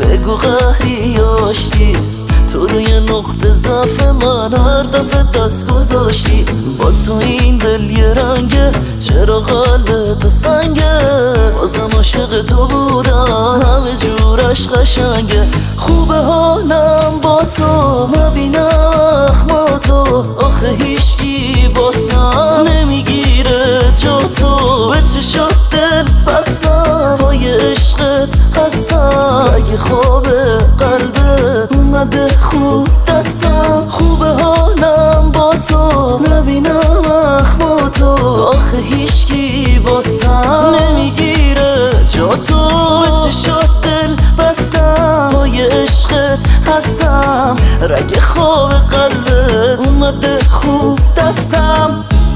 بگو قهری آشتی، تو روی نقطه ضعف من هر دفعه دست گذاشتی. با تو این دل یه رنگه، چرا قلب تو سنگه؟ بازم عاشق تو بودم، همه جورش قشنگه. خوبه حالم با تو، نبینم اخماتو، آخه هیچکی باسم نمیگیره جا تو. به چشات دل بستم، پای عشقت هستم، اگه خواب قلبت اومده خوب دستم. خوبه حالم با تو، نبینم اخماتو، آخه هیچکی باسم نمیگیره جا تو. به چشات دل بستم، پای عشقت هستم، رگ خواب قلبت اومده خوب دستم.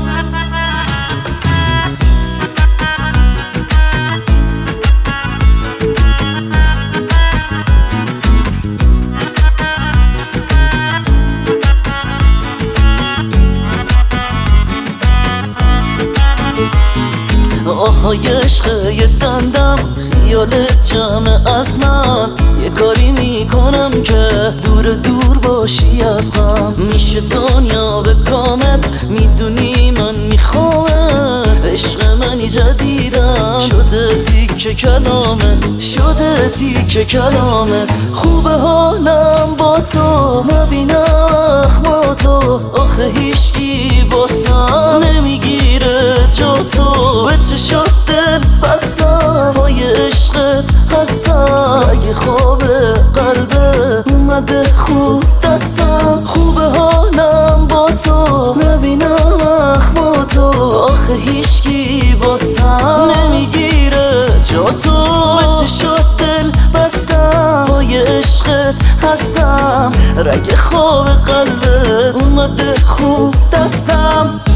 آهای عشق یه دندم، خیالت جمع از من، یه کاری میکنم که دور دور باشی از غم. میشه دنیا به کامت، میدونی من میخوامت، عشق منی جدیدم، شده تیکه کلامت، شده تیکه کلامت. خوبه حالم با تو، نبینم اخماتو، آخه هیچکی باسم نمیگیره جا تو. به چشات دل بستم، پای عشقت هستم، اگه خواب قلبت اومده خوب دستم. خوبه حالم با تو، نبینم اخماتو، آخه هیچکی باسم نمیگیره جا تو. به چشات دل بستم، پای عشقت هستم، رگ خواب قلبت اومده خوب دستم.